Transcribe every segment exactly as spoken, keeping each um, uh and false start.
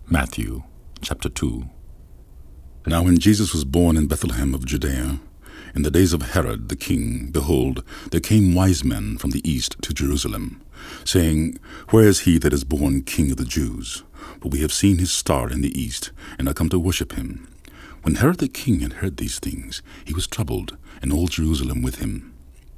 Matthew chapter two. Now when Jesus was born in Bethlehem of Judea, in the days of Herod the king, behold, there came wise men from the east to Jerusalem, saying, Where is he that is born King of the Jews? For we have seen his star in the east, and are come to worship him. When Herod the king had heard these things, he was troubled, and all Jerusalem with him.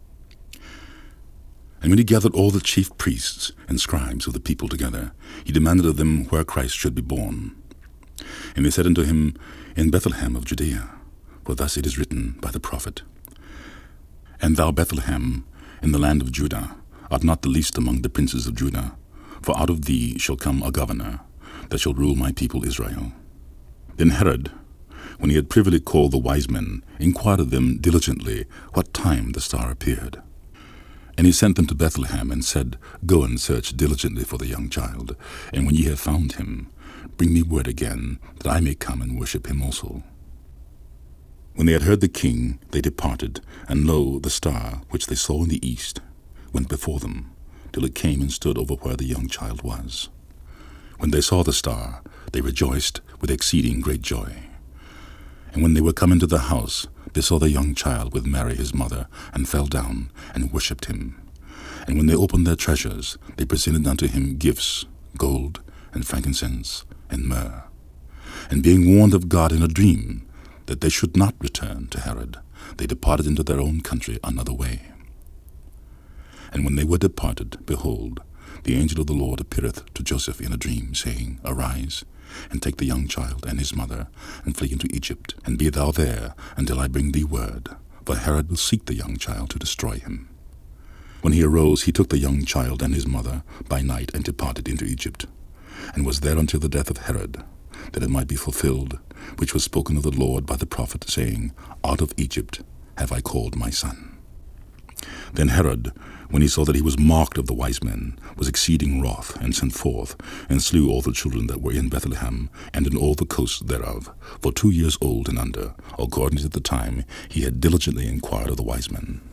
And when he gathered all the chief priests and scribes of the people together, he demanded of them where Christ should be born. And they said unto him, In Bethlehem of Judea, for thus it is written by the prophet, And thou, Bethlehem, in the land of Judah, art not the least among the princes of Judah, for out of thee shall come a governor, that shall rule my people Israel. Then Herod, when he had privily called the wise men, inquired of them diligently what time the star appeared. And he sent them to Bethlehem, and said, Go and search diligently for the young child, and when ye have found him, bring me word again, that I may come and worship him also. When they had heard the king, they departed, and lo, the star, which they saw in the east, went before them, till it came and stood over where the young child was. When they saw the star, they rejoiced with exceeding great joy. And when they were come into the house, they saw the young child with Mary his mother, and fell down, and worshipped him. And when they opened their treasures, they presented unto him gifts, gold, and frankincense, and myrrh. And being warned of God in a dream, that they should not return to Herod, they departed into their own country another way. And when they were departed, behold, the angel of the Lord appeareth to Joseph in a dream, saying, Arise, and take the young child and his mother, and flee into Egypt, and be thou there until I bring thee word, for Herod will seek the young child to destroy him. When he arose, he took the young child and his mother by night, and departed into Egypt, and was there until the death of Herod, that it might be fulfilled, which was spoken of the Lord by the prophet, saying, Out of Egypt have I called my son. Then Herod, when he saw that he was mocked of the wise men, was exceeding wroth, and sent forth, and slew all the children that were in Bethlehem, and in all the coasts thereof, for two years old and under, according to the time he had diligently inquired of the wise men.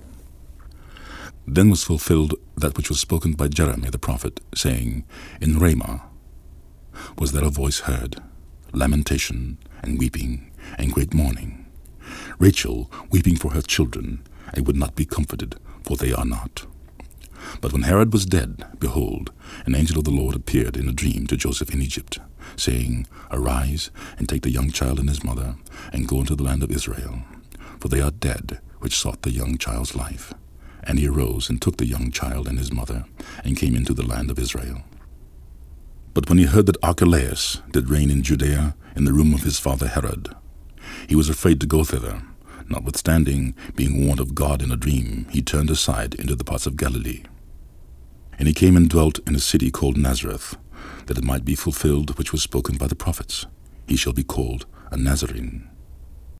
Then was fulfilled that which was spoken by Jeremiah the prophet, saying, In Ramah was there a voice heard, lamentation, and weeping, and great mourning, Rachel weeping for her children, and would not be comforted, for they are not. But when Herod was dead, behold, an angel of the Lord appeared in a dream to Joseph in Egypt, saying, Arise, and take the young child and his mother, and go into the land of Israel, for they are dead which sought the young child's life. And he arose, and took the young child and his mother, and came into the land of Israel. But when he heard that Archelaus did reign in Judea, in the room of his father Herod, he was afraid to go thither. Notwithstanding, being warned of God in a dream, he turned aside into the parts of Galilee. And he came and dwelt in a city called Nazareth, that it might be fulfilled which was spoken by the prophets, He shall be called a Nazarene.